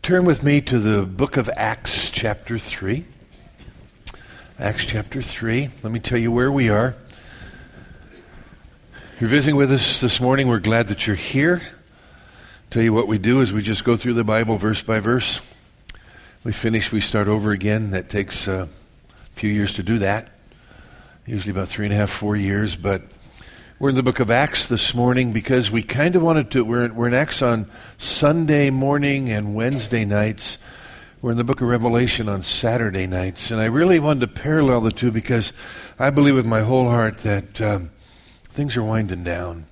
Turn with me to the book of Acts chapter 3. Acts chapter 3. Let me tell you where we are. If you're visiting with us this morning, we're glad that you're here. Tell you what we do is we just go through the Bible verse by verse. We finish, we start over again. That takes a few years to do that. Usually about 3.5, 4 years, but we're in the book of Acts this morning because we kind of wanted to, we're in Acts on Sunday morning and Wednesday nights. We're in the book of Revelation on Saturday nights. And I really wanted to parallel the two because I believe with my whole heart that things are winding down.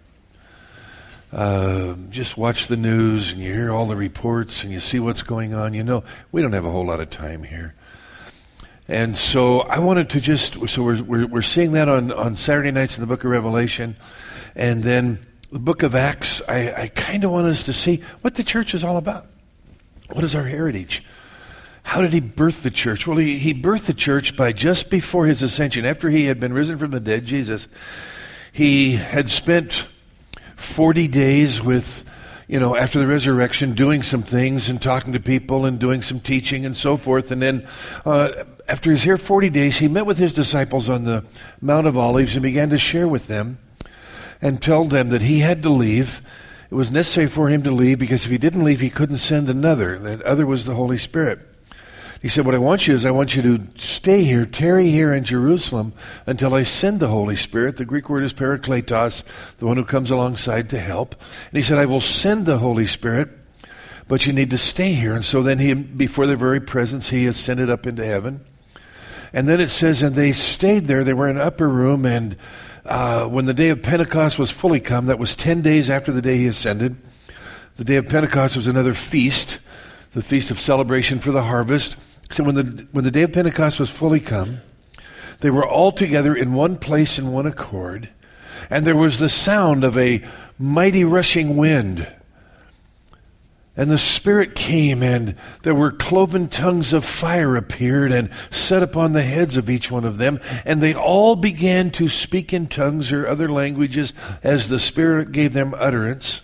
Just watch the news and you hear all the reports and you see what's going on. You know, we don't have a whole lot of time here. And so I wanted to we're seeing that on Saturday nights in the book of Revelation. And then the book of Acts, I kind of want us to see what the church is all about. What is our heritage? How did he birth the church? Well, he birthed the church by just before his ascension. After he had been risen from the dead, Jesus, he had spent 40 days with, after the resurrection, doing some things and talking to people and doing some teaching and so forth. And then after he was here 40 days, he met with his disciples on the Mount of Olives and began to share with them and tell them that he had to leave. It was necessary for him to leave because if he didn't leave, he couldn't send another. That other was the Holy Spirit. He said, what I want you to stay here, tarry here in Jerusalem until I send the Holy Spirit. The Greek word is parakletos, the one who comes alongside to help. And he said, I will send the Holy Spirit, but you need to stay here. And so then before their very presence, he ascended up into heaven. And then it says, and they stayed there. They were in an upper room, and when the day of Pentecost was fully come, that was 10 days after the day he ascended. The day of Pentecost was another feast, the feast of celebration for the harvest. So when the day of Pentecost was fully come, they were all together in one place in one accord, and there was the sound of a mighty rushing wind. And the Spirit came, and there were cloven tongues of fire appeared and set upon the heads of each one of them, and they all began to speak in tongues or other languages as the Spirit gave them utterance.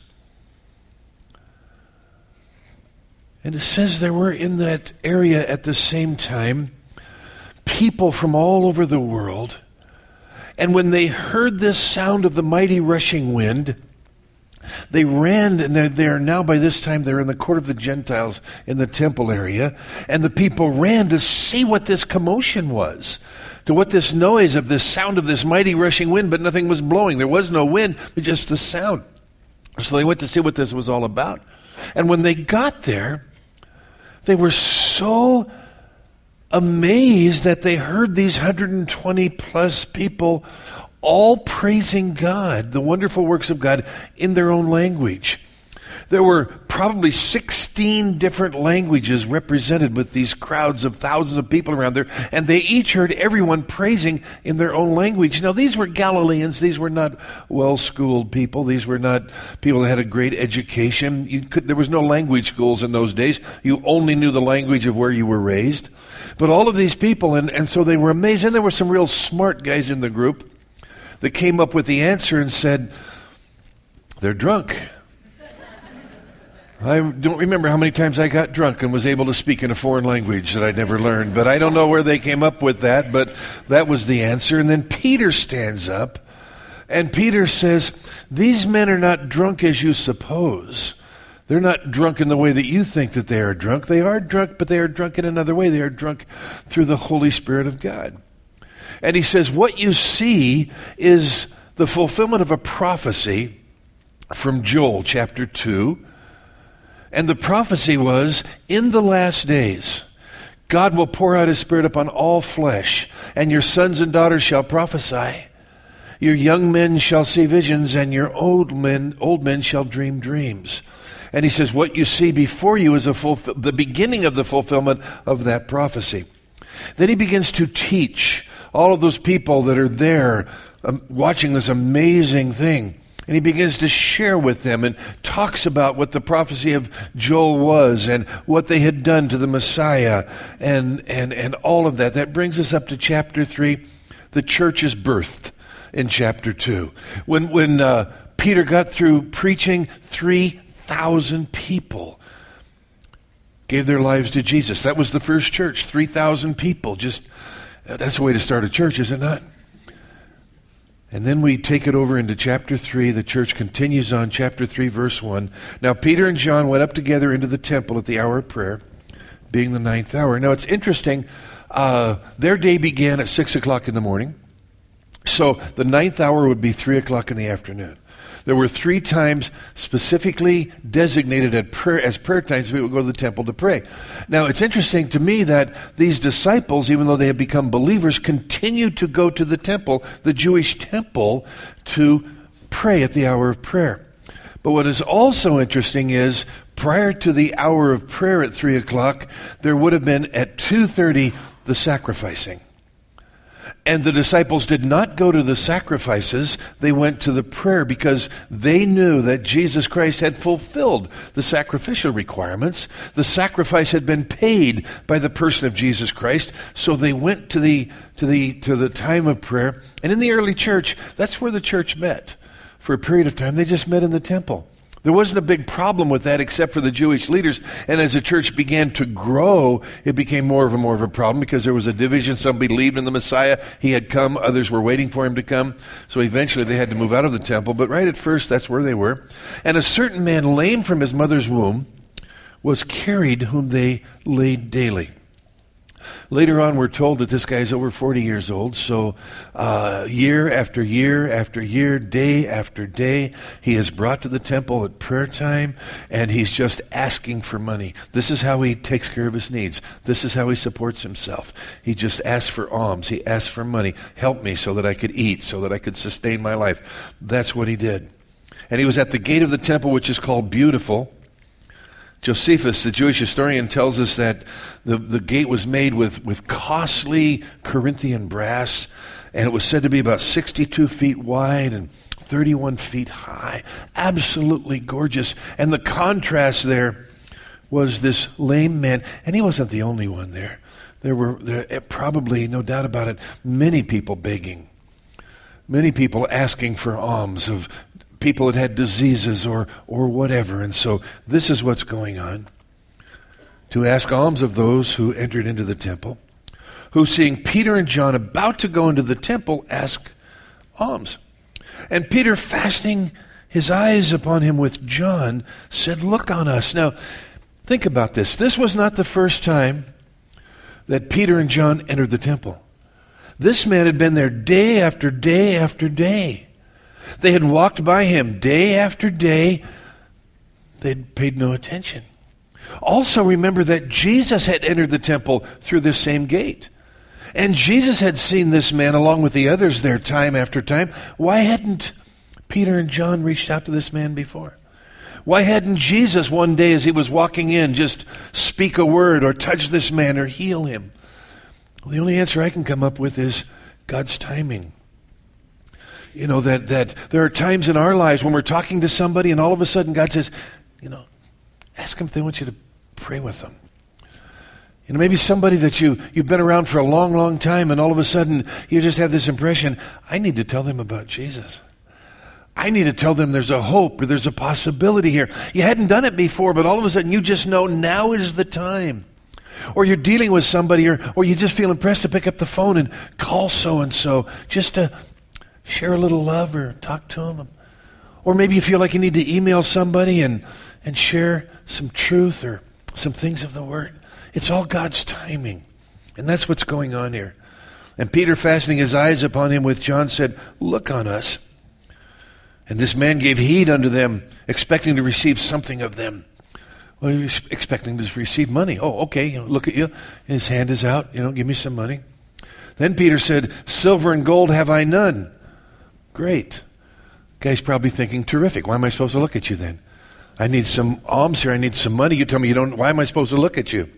And it says there were in that area at the same time people from all over the world. And when they heard this sound of the mighty rushing wind, they ran, and they are now by this time they're in the court of the Gentiles in the temple area. And the people ran to see what this commotion was, to what this noise of this sound of this mighty rushing wind, but nothing was blowing. There was no wind, but just the sound. So they went to see what this was all about. And when they got there, they were so amazed that they heard these 120 plus people all praising God, the wonderful works of God, in their own language. There were probably 16 different languages represented with these crowds of thousands of people around there, and they each heard everyone praising in their own language. Now, these were Galileans. These were not well-schooled people. These were not people that had a great education. There was no language schools in those days. You only knew the language of where you were raised. But all of these people, and so they were amazed. And there were some real smart guys in the group that came up with the answer and said, they're drunk. I don't remember how many times I got drunk and was able to speak in a foreign language that I'd never learned, but I don't know where they came up with that, but that was the answer. And then Peter stands up, and Peter says, these men are not drunk as you suppose. They're not drunk in the way that you think that they are drunk. They are drunk, but they are drunk in another way. They are drunk through the Holy Spirit of God. And he says, what you see is the fulfillment of a prophecy from Joel chapter 2. And the prophecy was, in the last days, God will pour out his Spirit upon all flesh, and your sons and daughters shall prophesy. Your young men shall see visions, and your old men shall dream dreams. And he says, what you see before you is the beginning of the fulfillment of that prophecy. Then he begins to teach all of those people that are there watching this amazing thing. And he begins to share with them and talks about what the prophecy of Joel was and what they had done to the Messiah and all of that. That brings us up to chapter 3. The church is birthed in chapter 2. When Peter got through preaching, 3,000 people gave their lives to Jesus. That was the first church, 3,000 people. That's a way to start a church, is it not? And then we take it over into chapter 3. The church continues on, chapter 3, verse 1. Now Peter and John went up together into the temple at the hour of prayer, being the 9th hour. Now it's interesting, their day began at 6 o'clock in the morning. So the 9th hour would be 3 o'clock in the afternoon. There were 3 times specifically designated as prayer times we would go to the temple to pray. Now, it's interesting to me that these disciples, even though they have become believers, continue to go to the temple, the Jewish temple, to pray at the hour of prayer. But what is also interesting is, prior to the hour of prayer at 3 o'clock, there would have been at 2:30 the sacrificing. And the disciples did not go to the sacrifices, they went to the prayer because they knew that Jesus Christ had fulfilled the sacrificial requirements. The sacrifice had been paid by the person of Jesus Christ, so they went to the time of prayer. And in the early church, that's where the church met. For a period of time, they just met in the temple. There wasn't a big problem with that except for the Jewish leaders. And as the church began to grow, it became more of a problem because there was a division. Some believed in the Messiah. He had come. Others were waiting for him to come. So eventually they had to move out of the temple. But right at first, that's where they were. And a certain man, lame from his mother's womb, was carried, whom they laid daily. Later on, we're told that this guy is over 40 years old, so year after year after year, day after day, he is brought to the temple at prayer time, and he's just asking for money. This is how he takes care of his needs. This is how he supports himself. He just asks for alms. He asks for money. Help me so that I could eat, so that I could sustain my life. That's what he did. And he was at the gate of the temple, which is called Beautiful. Josephus, the Jewish historian, tells us that the gate was made with costly Corinthian brass, and it was said to be about 62 feet wide and 31 feet high. Absolutely gorgeous. And the contrast there was this lame man, and he wasn't the only one there. There were probably, no doubt about it, many people begging, many people asking for alms of people that had diseases or whatever. And so this is what's going on. To ask alms of those who entered into the temple, who seeing Peter and John about to go into the temple, ask alms. And Peter, fastening his eyes upon him with John, said, "Look on us." Now, think about this. This was not the first time that Peter and John entered the temple. This man had been there day after day after day. They had walked by him day after day. They'd paid no attention. Also remember that Jesus had entered the temple through this same gate. And Jesus had seen this man along with the others there time after time. Why hadn't Peter and John reached out to this man before? Why hadn't Jesus one day as he was walking in just speak a word or touch this man or heal him? Well, the only answer I can come up with is God's timing. You know, that there are times in our lives when we're talking to somebody and all of a sudden God says, ask them if they want you to pray with them. Maybe somebody that you've been around for a long, long time, and all of a sudden you just have this impression, I need to tell them about Jesus. I need to tell them there's a hope or there's a possibility here. You hadn't done it before, but all of a sudden you just know now is the time. Or you're dealing with somebody, or you just feel impressed to pick up the phone and call so-and-so just to share a little love or talk to them. Or maybe you feel like you need to email somebody and share some truth or some things of the Word. It's all God's timing. And that's what's going on here. And Peter, fastening his eyes upon him with John, said, "Look on us." And this man gave heed unto them, expecting to receive something of them. Well, he was expecting to receive money. Oh, okay, look at you. His hand is out. Give me some money. Then Peter said, "Silver and gold have I none." Great. Guy's probably thinking, terrific. Why am I supposed to look at you then? I need some alms here. I need some money. You tell me you don't. Why am I supposed to look at you?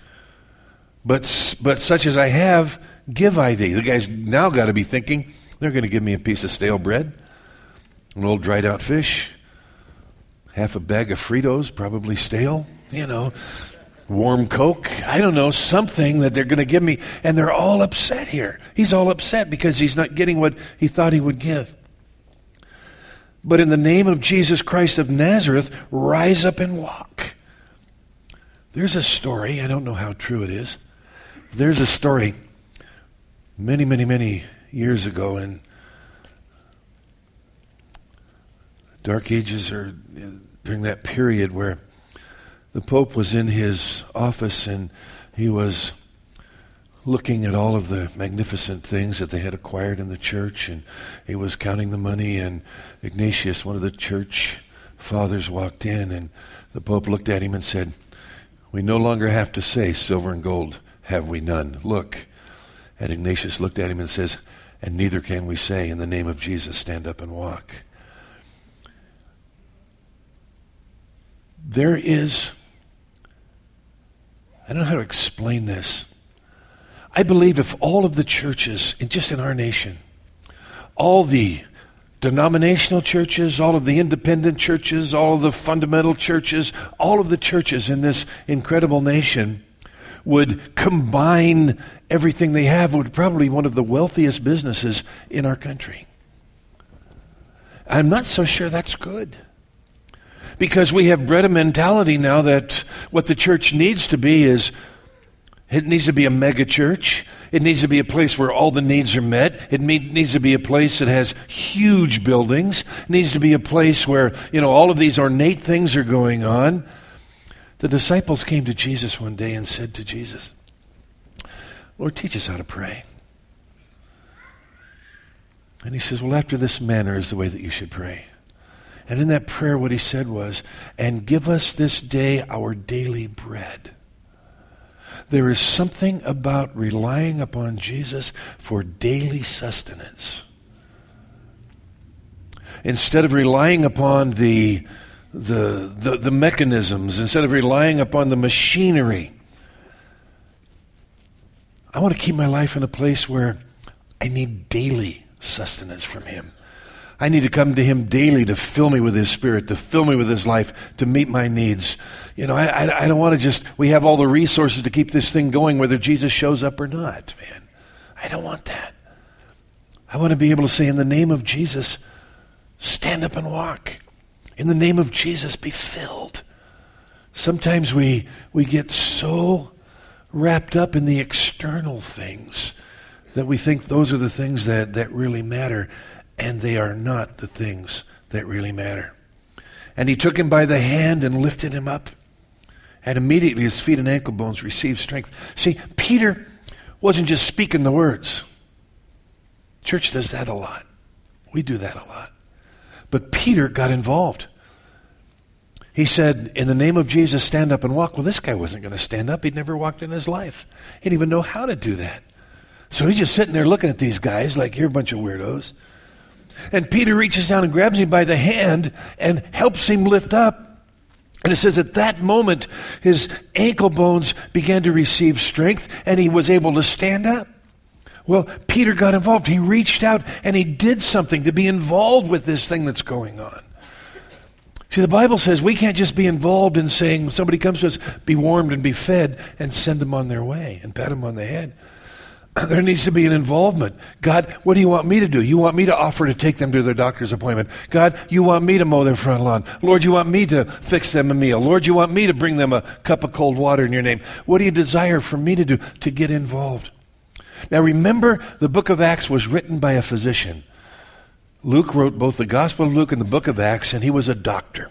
But such as I have, give I thee. The guy's now got to be thinking, they're going to give me a piece of stale bread, an old dried out fish, half a bag of Fritos, probably stale, warm Coke. I don't know, something that they're going to give me. And they're all upset here. He's all upset because he's not getting what he thought he would give. But in the name of Jesus Christ of Nazareth, rise up and walk. There's a story, I don't know how true it is. There's a story many, many, many years ago in Dark Ages, or during that period where the Pope was in his office and he was looking at all of the magnificent things that they had acquired in the church, and he was counting the money, and Ignatius, one of the church fathers, walked in, and the Pope looked at him and said, "We no longer have to say, 'Silver and gold have we none.' Look." And Ignatius looked at him and says, "And neither can we say, 'In the name of Jesus, stand up and walk.'" There is, I don't know how to explain this. I believe if all of the churches, just in our nation, all the denominational churches, all of the independent churches, all of the fundamental churches, all of the churches in this incredible nation would combine everything they have, would probably be one of the wealthiest businesses in our country. I'm not so sure that's good. Because we have bred a mentality now that what the church needs to be is, it needs to be a mega church. It needs to be a place where all the needs are met. It needs to be a place that has huge buildings. It needs to be a place where, all of these ornate things are going on. The disciples came to Jesus one day and said to Jesus, "Lord, teach us how to pray." And he says, "Well, after this manner is the way that you should pray." And in that prayer, what he said was, "And give us this day our daily bread." There is something about relying upon Jesus for daily sustenance. Instead of relying upon the mechanisms, instead of relying upon the machinery, I want to keep my life in a place where I need daily sustenance from him. I need to come to him daily to fill me with his Spirit, to fill me with his life, to meet my needs. I don't want to we have all the resources to keep this thing going whether Jesus shows up or not, man. I don't want that. I want to be able to say, in the name of Jesus, stand up and walk. In the name of Jesus, be filled. Sometimes we get so wrapped up in the external things that we think those are the things that really matter. And they are not the things that really matter. And he took him by the hand and lifted him up. And immediately his feet and ankle bones received strength. See, Peter wasn't just speaking the words. Church does that a lot. We do that a lot. But Peter got involved. He said, "In the name of Jesus, stand up and walk." Well, this guy wasn't going to stand up. He'd never walked in his life. He didn't even know how to do that. So he's just sitting there looking at these guys like, "You're a bunch of weirdos." And Peter reaches down and grabs him by the hand and helps him lift up. And it says at that moment, his ankle bones began to receive strength and he was able to stand up. Well, Peter got involved. He reached out and he did something to be involved with this thing that's going on. See, the Bible says we can't just be involved in saying, when somebody comes to us, be warmed and be fed, and send them on their way and pat them on the head. There needs to be an involvement. God, what do you want me to do? You want me to offer to take them to their doctor's appointment. God, you want me to mow their front lawn. Lord, you want me to fix them a meal. Lord, you want me to bring them a cup of cold water in your name. What do you desire for me to do? To get involved. Now remember, the book of Acts was written by a physician. Luke wrote both the Gospel of Luke and the book of Acts, and he was a doctor.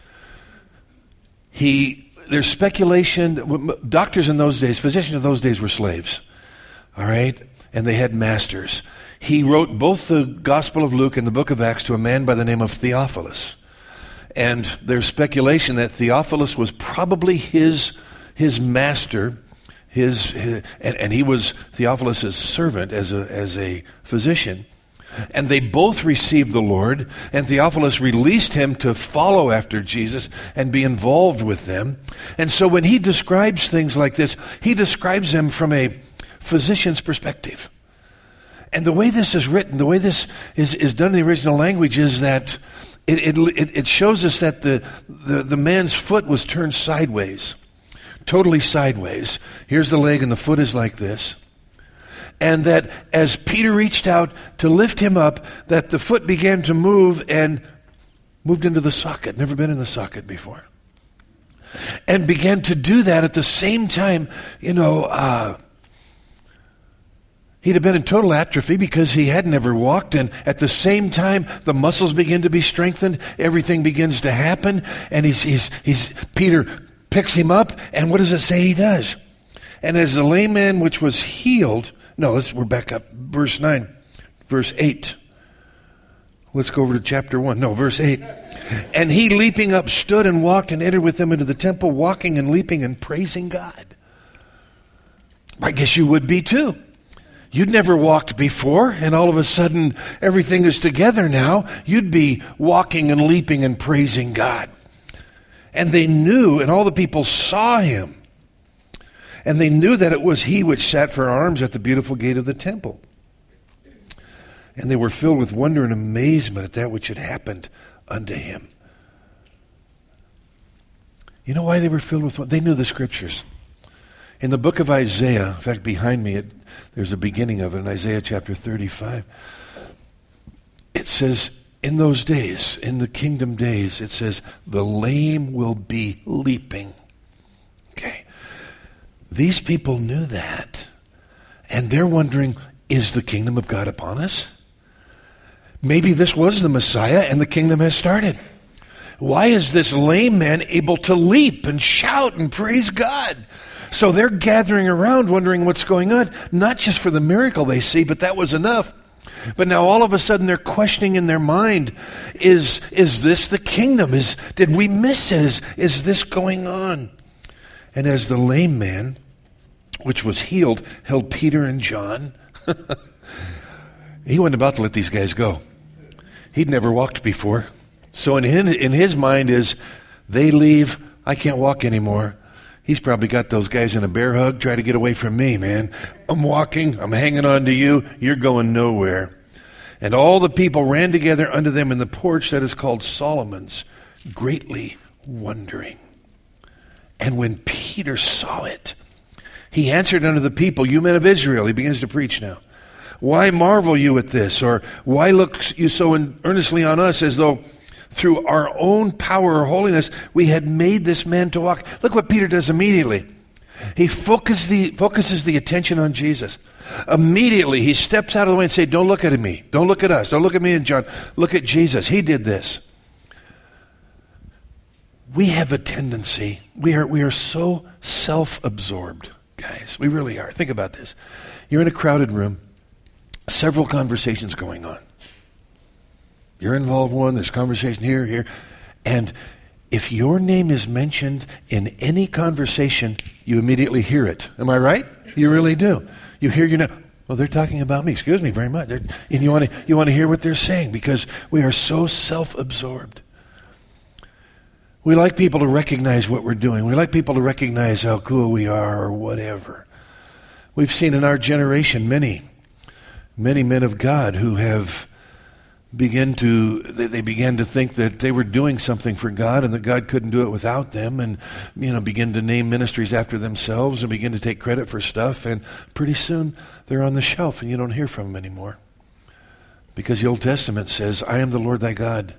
There's speculation, doctors in those days, physicians in those days were slaves. All right? And they had masters. He wrote both the Gospel of Luke and the book of Acts to a man by the name of Theophilus. And there's speculation that Theophilus was probably his master, and he was Theophilus' servant as a physician. And they both received the Lord, and Theophilus released him to follow after Jesus and be involved with them. And so when he describes things like this, he describes them from a physician's perspective. And the way this is written, the way this is done in the original language is that it shows us that the man's foot was turned sideways, totally sideways. Here's the leg and the foot is like this. And that as Peter reached out to lift him up, that the foot began to move and moved into the socket. Never been in the socket before. and began to do that at the same time, he'd have been in total atrophy because he had never walked, and at the same time, the muscles begin to be strengthened, everything begins to happen, and Peter picks him up, and what does it say he does? And as the lame man which was healed, we're back up, verse 9, verse 8. Let's go over to chapter 1. Verse 8. And he, leaping up, stood and walked and entered with them into the temple, walking and leaping and praising God. I guess you would be too. You'd never walked before, and all of a sudden everything is together now. You'd be walking and leaping and praising God. And they knew, and all the people saw him, and they knew that it was he which sat for arms at the beautiful gate of the temple. And they were filled with wonder and amazement at that which had happened unto him. You know why they were filled with wonder? They knew the scriptures. In the book of Isaiah, in fact, behind me, there's a beginning of it in Isaiah chapter 35. It says, in those days, in the kingdom days, it says, the lame will be leaping. Okay. These people knew that. And they're wondering, is the kingdom of God upon us? Maybe this was the Messiah and the kingdom has started. Why is this lame man able to leap and shout and praise God? So they're gathering around wondering what's going on, not just for the miracle they see, but that was enough. But now all of a sudden they're questioning in their mind, is this the kingdom? Did we miss it? Is this going on? And as the lame man, which was healed, held Peter and John, he wasn't about to let these guys go. He'd never walked before. So in his mind is, they leave, I can't walk anymore. He's probably got those guys in a bear hug, try to get away from me, man. I'm walking, I'm hanging on to you, you're going nowhere. And all the people ran together unto them in the porch that is called Solomon's, greatly wondering. And when Peter saw it, he answered unto the people, you men of Israel, he begins to preach now. Why marvel you at this? Or why look you so earnestly on us as though through our own power or holiness we had made this man to walk? Look what Peter does immediately. He focuses the attention on Jesus. Immediately he steps out of the way and says, don't look at me. Don't look at us. Don't look at me and John. Look at Jesus. He did this. We have a tendency, we are so self-absorbed, guys. We really are. Think about this. You're in a crowded room. Several conversations going on. You're involved in one, there's conversation here, and if your name is mentioned in any conversation, you immediately hear it. Am I right? You really do. You hear your name. Well, they're talking about me. Excuse me very much. And you want to hear what they're saying because we are so self-absorbed. We like people to recognize what we're doing. We like people to recognize how cool we are or whatever. We've seen in our generation many men of God who have began to think that they were doing something for God and that God couldn't do it without them, and begin to name ministries after themselves and begin to take credit for stuff, and pretty soon they're on the shelf and you don't hear from them anymore. Because the Old Testament says, I am the Lord thy God.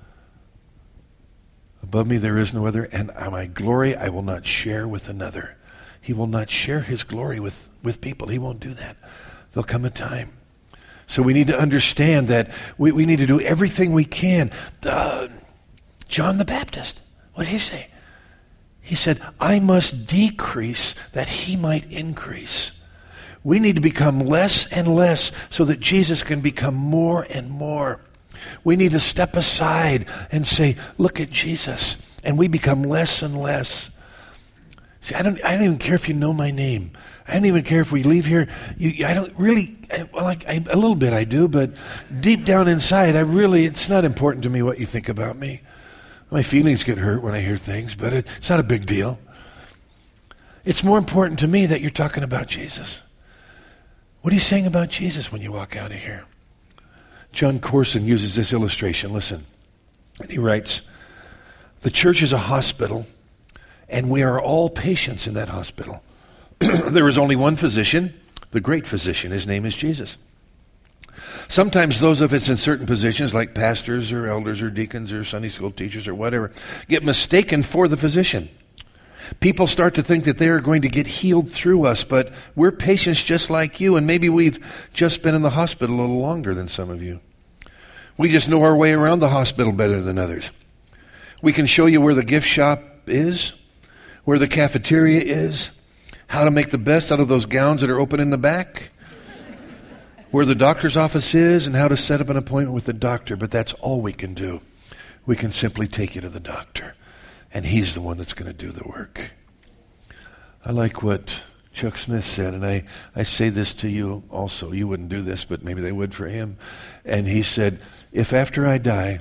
Above me there is no other, and my glory I will not share with another. He will not share his glory with people. He won't do that. There'll come a time. So we need to understand that we need to do everything we can. John the Baptist, what did he say? He said, I must decrease that he might increase. We need to become less and less so that Jesus can become more and more. We need to step aside and say, look at Jesus. And we become less and less. See, I don't even care if you know my name. I don't even care if we leave here. I don't really, a little bit I do, but deep down inside, it's not important to me what you think about me. My feelings get hurt when I hear things, but it's not a big deal. It's more important to me that you're talking about Jesus. What are you saying about Jesus when you walk out of here? John Corson uses this illustration. Listen. And he writes, the church is a hospital, and we are all patients in that hospital. There is only one physician, the great physician. His name is Jesus. Sometimes those of us in certain positions, like pastors or elders or deacons or Sunday school teachers or whatever, get mistaken for the physician. People start to think that they are going to get healed through us, but we're patients just like you, and maybe we've just been in the hospital a little longer than some of you. We just know our way around the hospital better than others. We can show you where the gift shop is, where the cafeteria is, how to make the best out of those gowns that are open in the back, where the doctor's office is, and how to set up an appointment with the doctor, but that's all we can do. We can simply take you to the doctor, and he's the one that's going to do the work. I like what Chuck Smith said, and I say this to you also. You wouldn't do this, but maybe they would for him. And he said, if after I die,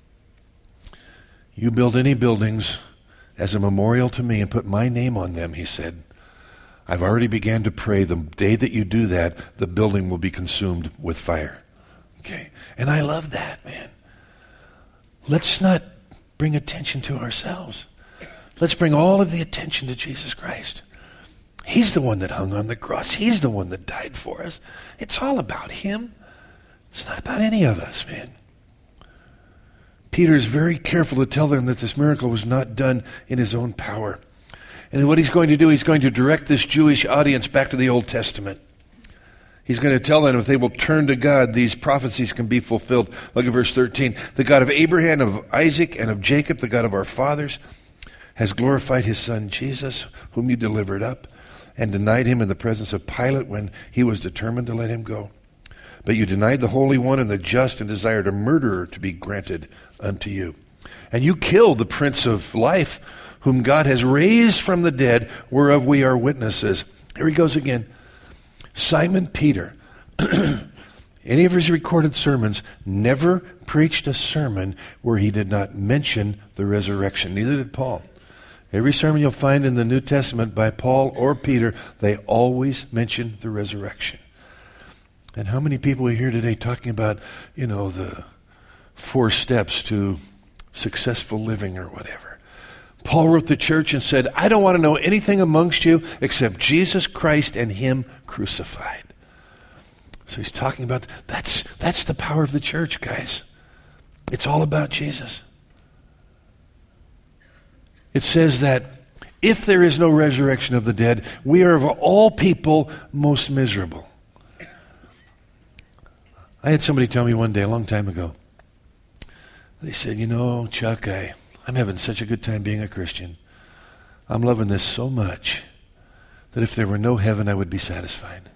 you build any buildings as a memorial to me and put my name on them, he said, I've already began to pray the day that you do that, the building will be consumed with fire. Okay? And I love that, man. Let's not bring attention to ourselves. Let's bring all of the attention to Jesus Christ. He's the one that hung on the cross. He's the one that died for us. It's all about him. It's not about any of us, man. Peter is very careful to tell them that this miracle was not done in his own power. And what he's going to do, he's going to direct this Jewish audience back to the Old Testament. He's going to tell them if they will turn to God, these prophecies can be fulfilled. Look at verse 13. The God of Abraham, of Isaac, and of Jacob, the God of our fathers, has glorified his son Jesus, whom you delivered up, and denied him in the presence of Pilate when he was determined to let him go. But you denied the Holy One and the just, and desired a murderer to be granted unto you. And you killed the Prince of Life, whom God has raised from the dead, whereof we are witnesses. Here he goes again. Simon Peter, any of his recorded sermons, never preached a sermon where he did not mention the resurrection. Neither did Paul. Every sermon you'll find in the New Testament by Paul or Peter, they always mention the resurrection. And how many people are here today talking about, the 4 steps to successful living or whatever? Paul wrote the church and said, I don't want to know anything amongst you except Jesus Christ and him crucified. So he's talking about, that's the power of the church, guys. It's all about Jesus. It says that if there is no resurrection of the dead, we are of all people most miserable. I had somebody tell me one day, a long time ago, they said, Chuck, I'm having such a good time being a Christian. I'm loving this so much that if there were no heaven, I would be satisfied.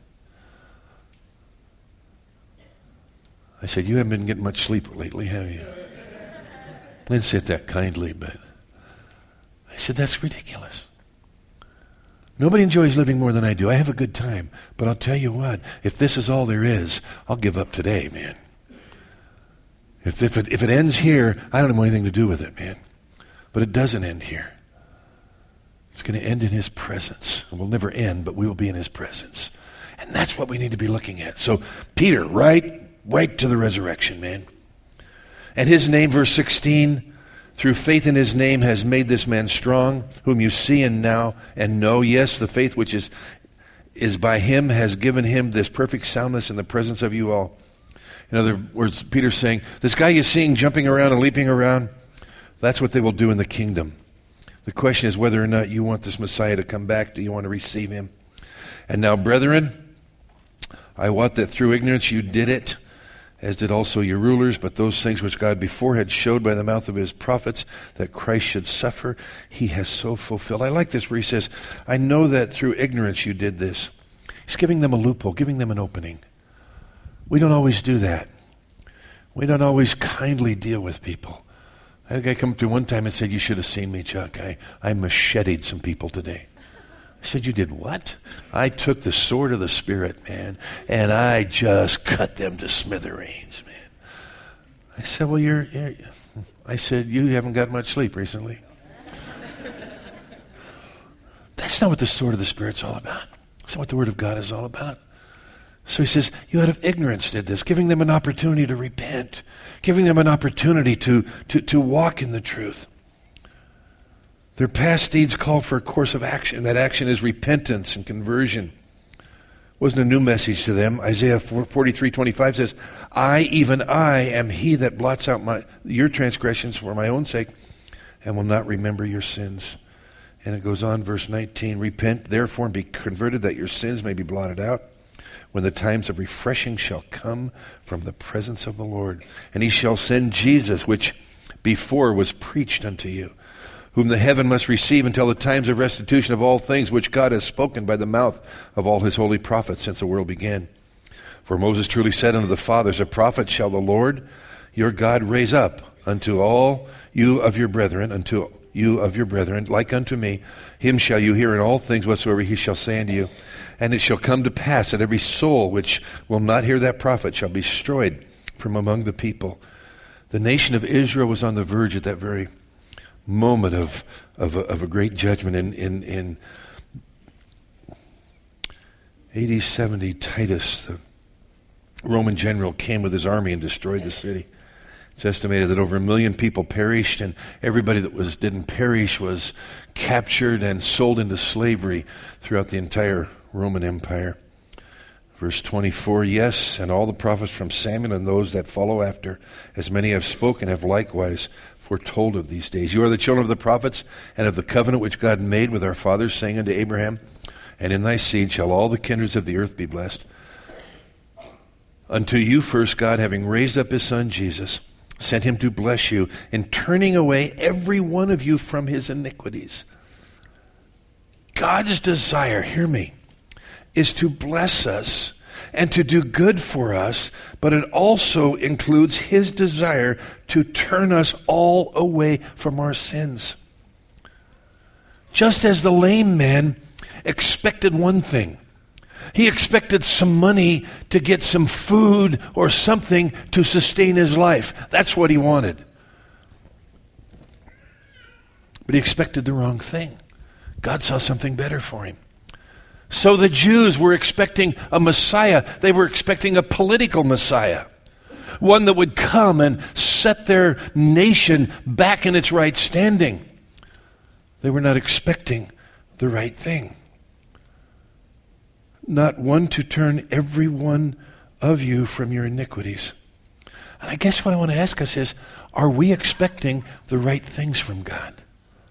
I said, you haven't been getting much sleep lately, have you? I didn't say it that kindly, but I said, that's ridiculous. Nobody enjoys living more than I do. I have a good time. But I'll tell you what, if this is all there is, I'll give up today, man. If it ends here, I don't have anything to do with it, man. But it doesn't end here. It's going to end in his presence. It will never end, but we will be in his presence. And that's what we need to be looking at. So Peter, right to the resurrection, man. And his name, verse 16, through faith in his name has made this man strong, whom you see and now and know. Yes, the faith which is by him has given him this perfect soundness in the presence of you all. In other words, Peter's saying, this guy you're seeing jumping around and leaping around, that's what they will do in the kingdom. The question is whether or not you want this Messiah to come back. Do you want to receive him? And now, brethren, I wot that through ignorance you did it, as did also your rulers, but those things which God before had showed by the mouth of his prophets that Christ should suffer, he has so fulfilled. I like this where he says, I know that through ignorance you did this. He's giving them a loophole, giving them an opening. We don't always do that. We don't always kindly deal with people. I think I come to one time and said, you should have seen me, Chuck. I macheted some people today. I said, you did what? I took the sword of the Spirit, man, and I just cut them to smithereens, man. I said, well, I said, you haven't got much sleep recently. That's not what the sword of the Spirit's all about. That's not what the Word of God is all about. So he says, you out of ignorance did this, giving them an opportunity to repent, giving them an opportunity to walk in the truth. Their past deeds call for a course of action. That action is repentance and conversion. It wasn't a new message to them. Isaiah 43:25 says, I, even I, am he that blots out your transgressions for my own sake and will not remember your sins And it goes on, verse 19, repent therefore and be converted that your sins may be blotted out, when the times of refreshing shall come from the presence of the Lord. And he shall send Jesus, which before was preached unto you, whom the heaven must receive until the times of restitution of all things, which God has spoken by the mouth of all his holy prophets since the world began. For Moses truly said unto the fathers, a prophet shall the Lord your God raise up unto all you of your brethren, like unto me. Him shall you hear in all things whatsoever he shall say unto you. And it shall come to pass that every soul which will not hear that prophet shall be destroyed from among the people. The nation of Israel was on the verge at that very moment of a great judgment. In AD 70, Titus, the Roman general, came with his army and destroyed the city. It's estimated that over 1 million people perished, and everybody that didn't perish was captured and sold into slavery throughout the entire Roman Empire. Verse 24, yes, and all the prophets from Samuel and those that follow after, as many have spoken, have likewise foretold of these days. You are the children of the prophets and of the covenant which God made with our fathers, saying unto Abraham, and in thy seed shall all the kindreds of the earth be blessed. Unto you first God, having raised up his Son Jesus, sent him to bless you in turning away every one of you from his iniquities. God's desire, hear me, is to bless us and to do good for us, but it also includes his desire to turn us all away from our sins. Just as the lame man expected one thing, he expected some money to get some food or something to sustain his life. That's what he wanted. But he expected the wrong thing. God saw something better for him. So the Jews were expecting a Messiah. They were expecting a political Messiah, one that would come and set their nation back in its right standing. They were not expecting the right thing. Not one to turn every one of you from your iniquities. And I guess what I want to ask us is, are we expecting the right things from God?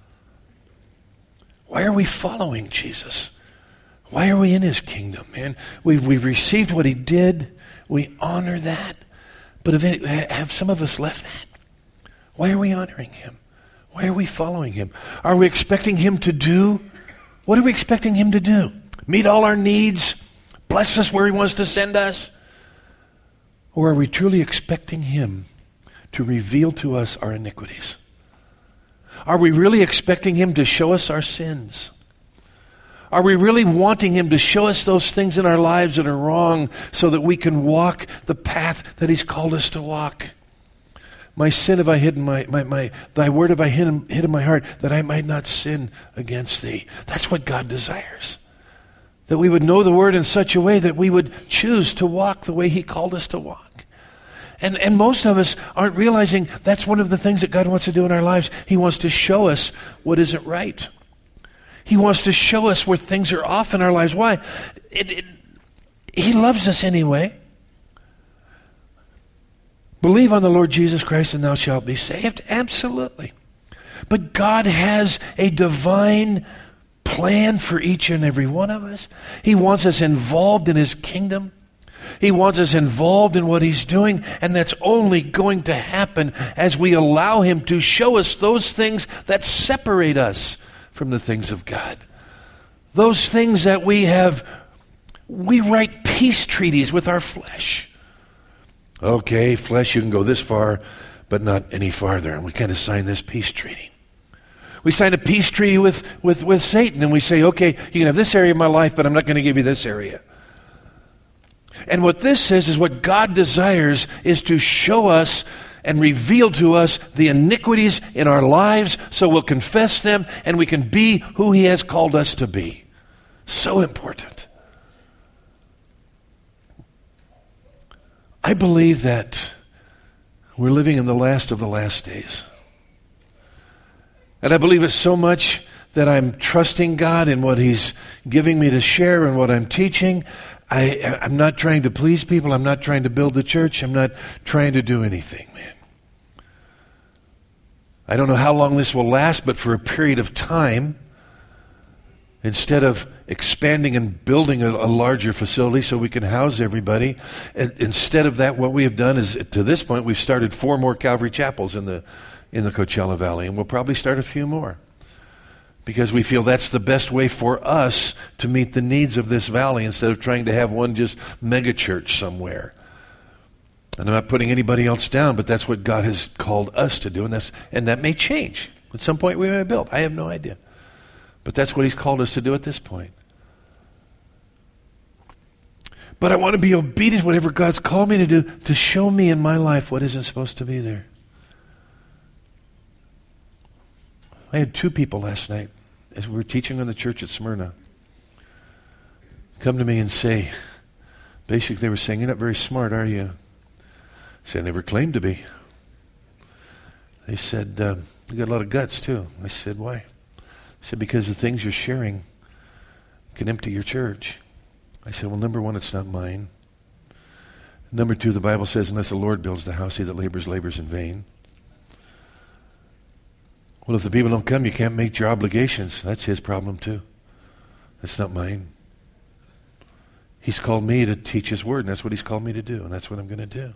Why are we following Jesus? Why are we in his kingdom, man? We've received what he did. We honor that. But have some of us left that? Why are we honoring him? Why are we following him? Are we expecting him to do? What are we expecting him to do? Meet all our needs? Bless us where he wants to send us? Or are we truly expecting him to reveal to us our iniquities? Are we really expecting him to show us our sins? Are we really wanting him to show us those things in our lives that are wrong so that we can walk the path that he's called us to walk? My sin have I hidden, thy word have I hid in my heart, that I might not sin against thee. That's what God desires. That we would know the word in such a way that we would choose to walk the way he called us to walk. And most of us aren't realizing that's one of the things that God wants to do in our lives. He wants to show us what isn't right. He wants to show us where things are off in our lives. Why? He loves us anyway. Believe on the Lord Jesus Christ and thou shalt be saved. Absolutely. But God has a divine plan for each and every one of us. He wants us involved in his kingdom. He wants us involved in what he's doing, and that's only going to happen as we allow him to show us those things that separate us from the things of God. Those things that we write peace treaties with our flesh. Okay, flesh, you can go this far, but not any farther. And we kind of sign this peace treaty. We sign a peace treaty with Satan, and we say, okay, you can have this area of my life, but I'm not going to give you this area. And what this says is what God desires is to show us and reveal to us the iniquities in our lives so we'll confess them and we can be who he has called us to be. So important. I believe that we're living in the last of the last days. And I believe it so much that I'm trusting God in what he's giving me to share and what I'm teaching. I'm not trying to please people. I'm not trying to build the church. I'm not trying to do anything, man. I don't know how long this will last, but for a period of time, Instead of expanding and building a larger facility so we can house everybody, instead of that, what we have done is, to this point, we've started 4 more Calvary Chapels in the Coachella Valley, and we'll probably start a few more, because we feel that's the best way for us to meet the needs of this valley instead of trying to have one just mega church somewhere. And I'm not putting anybody else down, but that's what God has called us to do, and that may change. At some point we may build. I have no idea. But that's what He's called us to do at this point. But I want to be obedient to whatever God's called me to do, to show me in my life what isn't supposed to be there. I had 2 people last night, as we were teaching in the church at Smyrna, come to me and say, basically they were saying, "You're not very smart, are you?" I said, "I never claimed to be." They said, "You got a lot of guts too." I said, "Why?" He said, "Because the things you're sharing can empty your church." I said, "Well, number 1, it's not mine. Number 2, the Bible says, unless the Lord builds the house, he that labors in vain." Well, if the people don't come, you can't make your obligations. That's his problem too. That's not mine. He's called me to teach his word, and that's what he's called me to do, and that's what I'm going to do.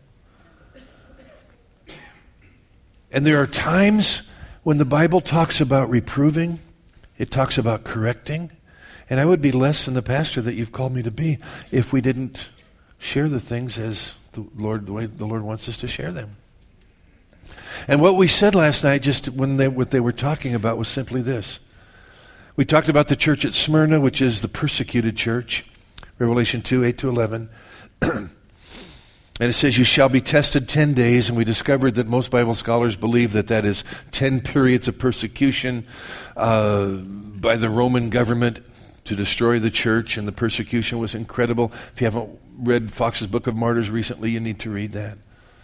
And there are times when the Bible talks about reproving, it talks about correcting, and I would be less than the pastor that you've called me to be if we didn't share the things as the way the Lord wants us to share them. And what we said last night, just what they were talking about, was simply this. We talked about the church at Smyrna, which is the persecuted church, Revelation 2, 8-11. And it says, "You shall be tested 10 days, and we discovered that most Bible scholars believe that is 10 periods of persecution by the Roman government to destroy the church, and the persecution was incredible. If you haven't read Fox's Book of Martyrs recently, you need to read that.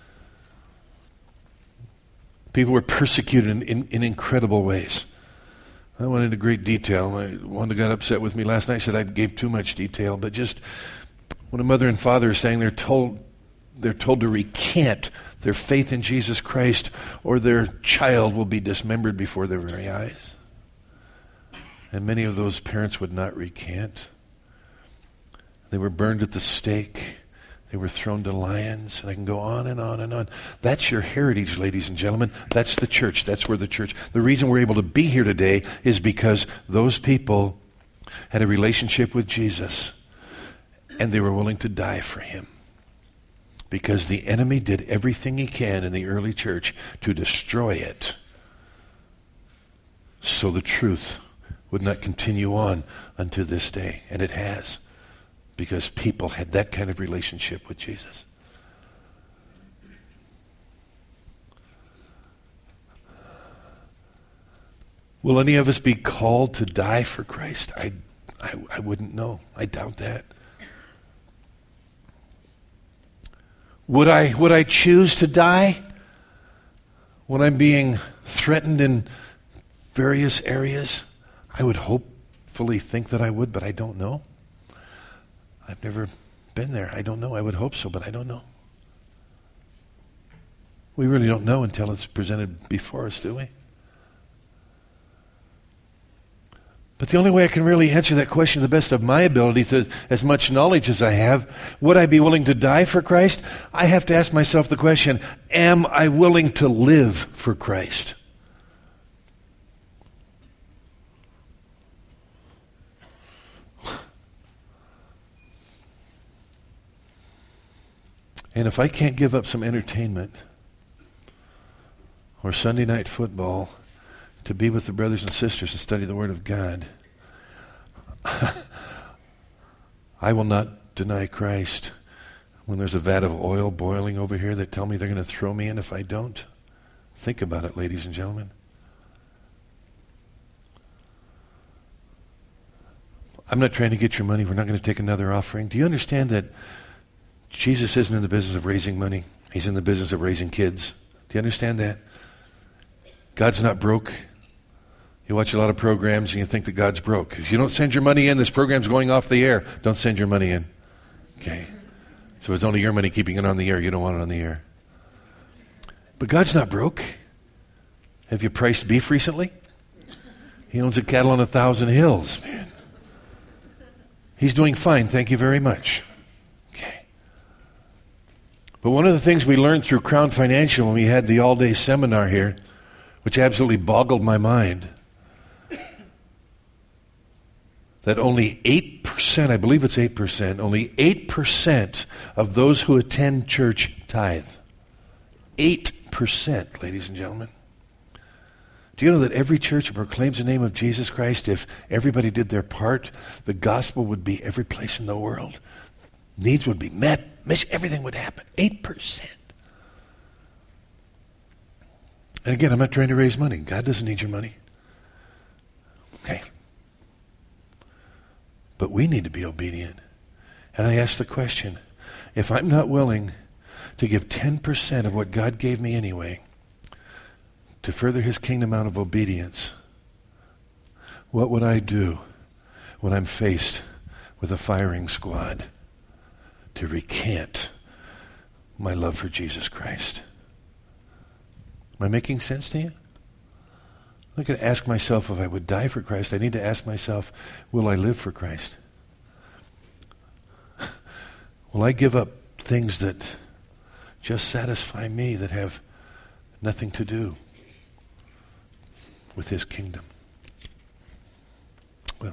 People were persecuted in incredible ways. I went into great detail. One got upset with me last night, said I gave too much detail, but just when a mother and father are saying they're told to recant their faith in Jesus Christ, or their child will be dismembered before their very eyes. And many of those parents would not recant. They were burned at the stake. They were thrown to lions. And I can go on and on and on. That's your heritage, ladies and gentlemen. That's the church. That's where the church. The reason we're able to be here today is because those people had a relationship with Jesus, and they were willing to die for him. Because the enemy did everything he can in the early church to destroy it, so the truth would not continue on unto this day. And it has, because people had that kind of relationship with Jesus. Will any of us be called to die for Christ? I wouldn't know. I doubt that. Would I choose to die when I'm being threatened in various areas? I would hopefully think that I would, but I don't know. I've never been there. I don't know. I would hope so, but I don't know. We really don't know until it's presented before us, do we? But the only way I can really answer that question to the best of my ability, to as much knowledge as I have, would I be willing to die for Christ? I have to ask myself the question, am I willing to live for Christ? And if I can't give up some entertainment or Sunday night football to be with the brothers and sisters and study the Word of God, I will not deny Christ when there's a vat of oil boiling over here that tell me they're going to throw me in if I don't. Think about it, ladies and gentlemen. I'm not trying to get your money. We're not going to take another offering. Do you understand that Jesus isn't in the business of raising money? He's in the business of raising kids. Do you understand that? God's not broke. You watch a lot of programs and you think that God's broke. If you don't send your money in, this program's going off the air. Don't send your money in. Okay? So it's only your money keeping it on the air. You don't want it on the air. But God's not broke. Have you priced beef recently? He owns a cattle on 1,000 hills, man. He's doing fine, thank you very much. Okay. But one of the things we learned through Crown Financial when we had the all-day seminar here, which absolutely boggled my mind, that only 8%, I believe it's 8%, only 8% of those who attend church tithe. 8%, ladies and gentlemen. Do you know that every church that proclaims the name of Jesus Christ, if everybody did their part, the gospel would be every place in the world? Needs would be met, everything would happen. 8%. And again, I'm not trying to raise money. God doesn't need your money. Okay. But we need to be obedient. And I ask the question, if I'm not willing to give 10% of what God gave me anyway to further his kingdom out of obedience, what would I do when I'm faced with a firing squad to recant my love for Jesus Christ? Am I making sense to you? I'm not going to ask myself if I would die for Christ. I need to ask myself, will I live for Christ? Will I give up things that just satisfy me, that have nothing to do with his kingdom? Well,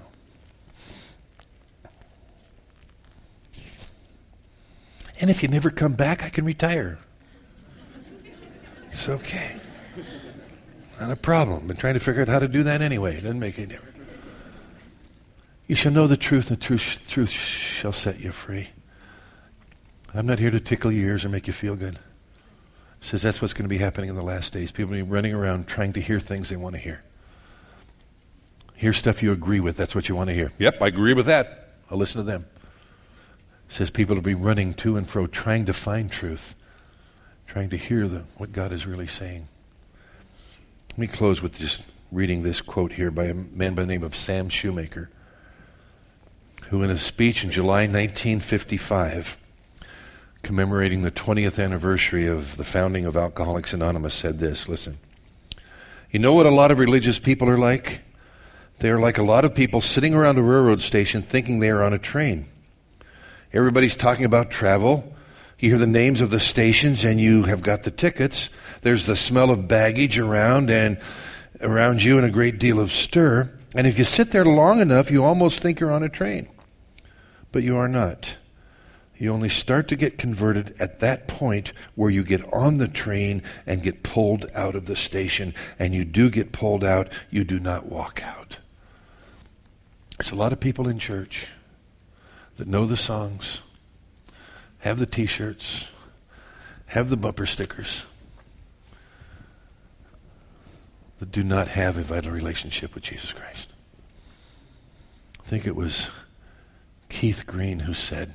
and if you never come back, I can retire. It's okay. Not a problem. Been trying to figure out how to do that anyway. It doesn't make any difference. You shall know the truth, and the truth shall set you free. I'm not here to tickle your ears or make you feel good. It says that's what's going to be happening in the last days. People will be running around trying to hear things they want to hear. Hear stuff you agree with. That's what you want to hear. Yep, I agree with that. I'll listen to them. It says people will be running to and fro trying to find truth, trying to hear what God is really saying. Let me close with just reading this quote here by a man by the name of Sam Shoemaker, who in a speech in July 1955, commemorating the 20th anniversary of the founding of Alcoholics Anonymous, said this. Listen. You know what a lot of religious people are like? They are like a lot of people sitting around a railroad station thinking they are on a train. Everybody's talking about travel. You hear the names of the stations and you have got the tickets. There's the smell of baggage around you and a great deal of stir. And if you sit there long enough, you almost think you're on a train. But you are not. You only start to get converted at that point where you get on the train and get pulled out of the station. And you do get pulled out. You do not walk out. There's a lot of people in church that know the songs, have the t-shirts, have the bumper stickers, that do not have a vital relationship with Jesus Christ. I think it was Keith Green who said,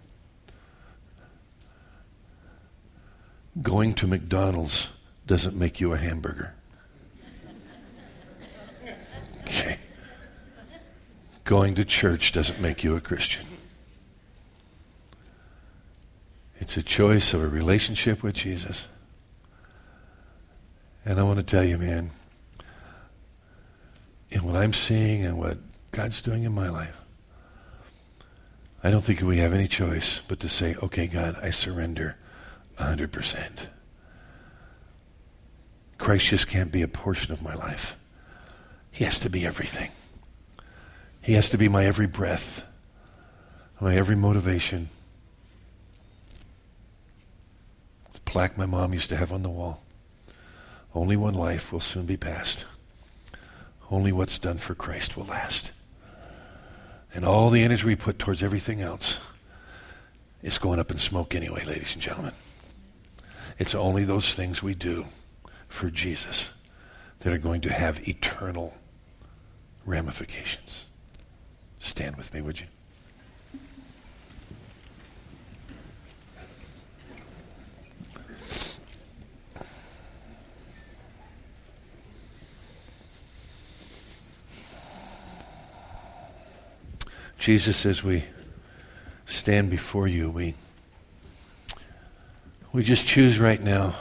going to McDonald's doesn't make you a hamburger. Okay. Going to church doesn't make you a Christian. It's a choice of a relationship with Jesus. And I want to tell you, man, in what I'm seeing and what God's doing in my life, I don't think we have any choice but to say, okay, God, I surrender 100%. Christ just can't be a portion of my life. He has to be everything. He has to be my every breath, my every motivation. It's a plaque my mom used to have on the wall. Only one life will soon be past. Only what's done for Christ will last. And all the energy we put towards everything else is going up in smoke anyway, ladies and gentlemen. It's only those things we do for Jesus that are going to have eternal ramifications. Stand with me, would you? Jesus, as we stand before you, we just choose right now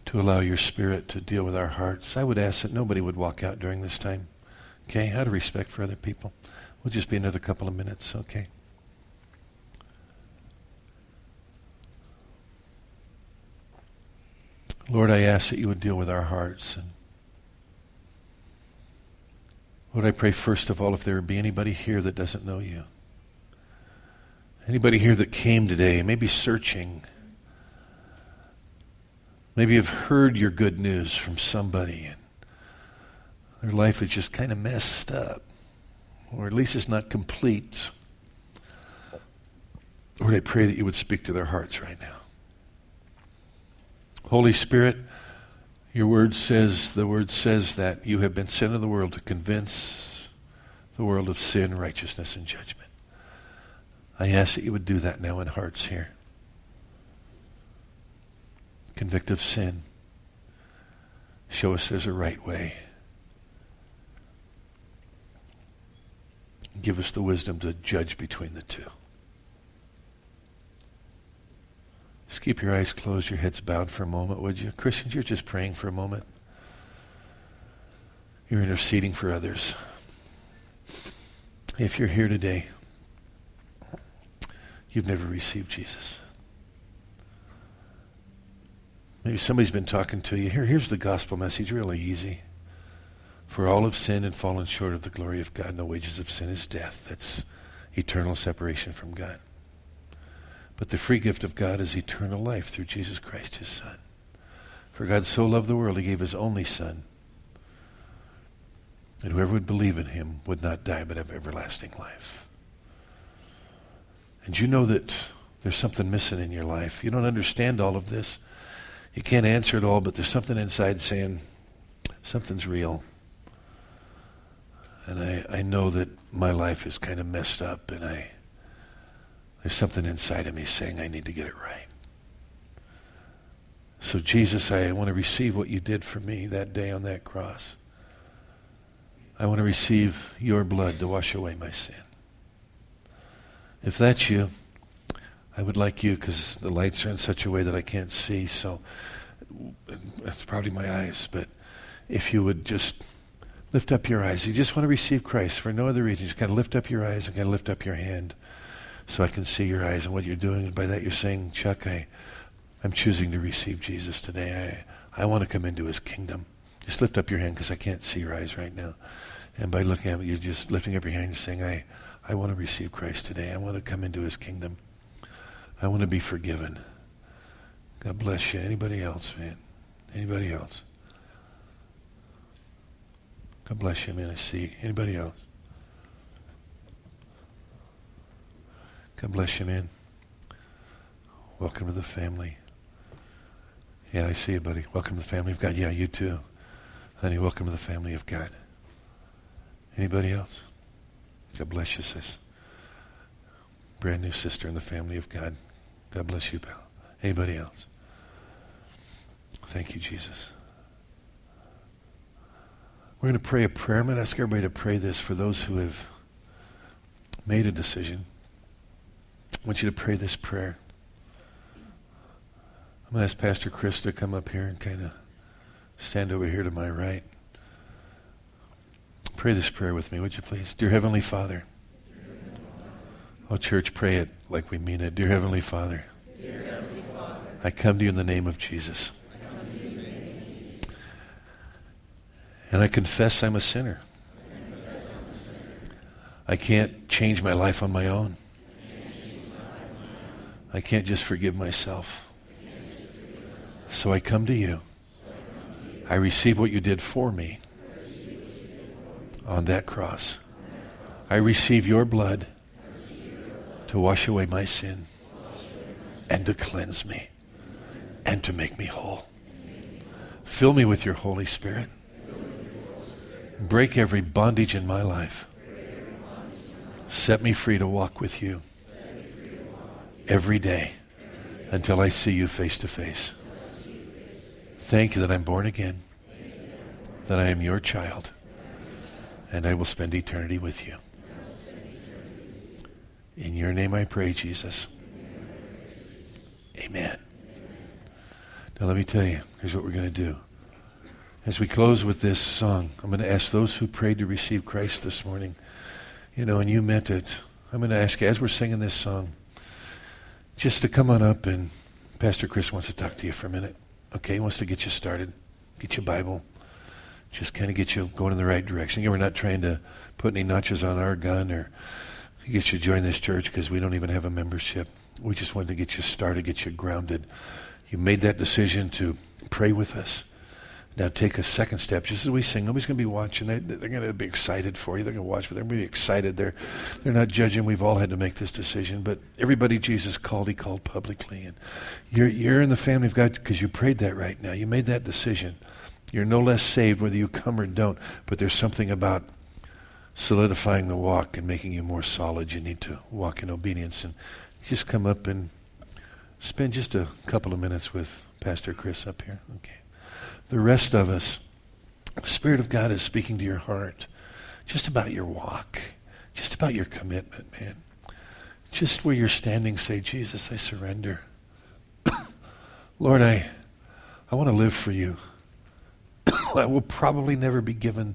to allow your Spirit to deal with our hearts. I would ask that nobody would walk out during this time. Okay? Out of respect for other people. We'll just be another couple of minutes, okay? Lord, I ask that you would deal with our hearts. And Lord, I pray first of all if there would be anybody here that doesn't know you. Anybody here that came today, maybe searching. Maybe you've heard your good news from somebody and their life is just kind of messed up. Or at least it's not complete. Lord, I pray that you would speak to their hearts right now. Holy Spirit, the word says that you have been sent into the world to convince the world of sin, righteousness, and judgment. I ask that you would do that now in hearts here. Convict of sin. Show us there's a right way. Give us the wisdom to judge between the two. Just keep your eyes closed, your heads bowed for a moment, would you? Christians, you're just praying for a moment. You're interceding for others. If you're here today, you've never received Jesus. Maybe somebody's been talking to you. Here's the gospel message, really easy. For all have sinned and fallen short of the glory of God. No wages of sin is death. That's eternal separation from God. But the free gift of God is eternal life through Jesus Christ, his Son. For God so loved the world, he gave his only Son, that whoever would believe in him would not die but have everlasting life. And you know that there's something missing in your life. You don't understand all of this. You can't answer it all, but there's something inside saying, something's real. And I know that my life is kind of messed up, and there's something inside of me saying I need to get it right. So Jesus, I want to receive what you did for me that day on that cross. I want to receive your blood to wash away my sin. If that's you, I would like you, because the lights are in such a way that I can't see, so it's probably my eyes, but if you would just lift up your eyes. You just want to receive Christ for no other reason. You just kind of lift up your eyes and kind of lift up your hand so I can see your eyes and what you're doing. And by that you're saying, Chuck, I'm choosing to receive Jesus today. I want to come into his kingdom. Just lift up your hand because I can't see your eyes right now. And by looking at me, you're just lifting up your hand and saying, I want to receive Christ today. I want to come into his kingdom. I want to be forgiven. God bless you. Anybody else, man? Anybody else? God bless you, man. I see. Anybody else? God bless you, man. Welcome to the family. Yeah, I see you, buddy. Welcome to the family of God. Yeah, you too. Honey, welcome to the family of God. Anybody else? God bless you, sis. Brand new sister in the family of God. God bless you, pal. Anybody else? Thank you, Jesus. We're going to pray a prayer. I'm going to ask everybody to pray this for those who have made a decision. I want you to pray this prayer. I'm going to ask Pastor Chris to come up here and kind of stand over here to my right. Pray this prayer with me, would you please? Dear Heavenly Father. Oh, church, pray it like we mean it. Dear Heavenly Father. Dear Heavenly Father. I come to you in the name of Jesus. And I confess I'm a sinner. I can't change my life on my own. I can't just forgive myself. So I come to you. I receive what you did for me on that cross. I receive your blood to wash away my sin and to cleanse me and to make me whole. Fill me with your Holy Spirit. Break every bondage in my life. Set me free to walk with you every day until I see you face to face. Thank you that I'm born again, that I am your child, and I will spend eternity with you. In your name I pray, Jesus. Amen. Now let me tell you, here's what we're going to do. As we close with this song, I'm going to ask those who prayed to receive Christ this morning, and you meant it, I'm going to ask you, as we're singing this song, just to come on up, and Pastor Chris wants to talk to you for a minute. Okay, he wants to get you started, get you a Bible, just kind of get you going in the right direction. We're not trying to put any notches on our gun or get you to join this church because we don't even have a membership. We just wanted to get you started, get you grounded. You made that decision to pray with us. Now take a second step. Just as we sing, nobody's going to be watching. They're going to be excited for you. They're going to watch, but they're going to be excited. They're not judging. We've all had to make this decision. But everybody Jesus called, he called publicly. And you're in the family of God because you prayed that right now. You made that decision. You're no less saved whether you come or don't. But there's something about solidifying the walk and making you more solid. You need to walk in obedience. And just come up and spend just a couple of minutes with Pastor Chris up here. Okay. The rest of us, the Spirit of God is speaking to your heart just about your walk, just about your commitment, man. Just where you're standing, say, Jesus, I surrender. Lord, I want to live for you. I will probably never be given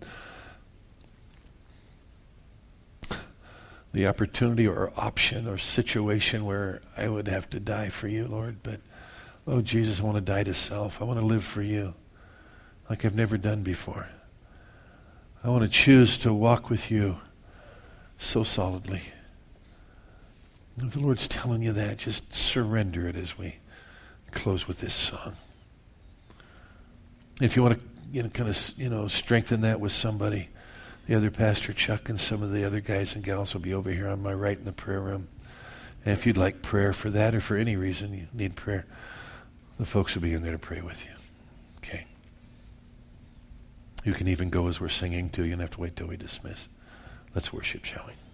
the opportunity or option or situation where I would have to die for you, Lord. But, oh, Jesus, I want to die to self. I want to live for you like I've never done before. I want to choose to walk with you so solidly. If the Lord's telling you that, just surrender it as we close with this song. If you want to, strengthen that with somebody, the other Pastor Chuck and some of the other guys and gals will be over here on my right in the prayer room. And if you'd like prayer for that or for any reason you need prayer, the folks will be in there to pray with you. Okay. You can even go as we're singing too. You don't have to wait till we dismiss. Let's worship, shall we?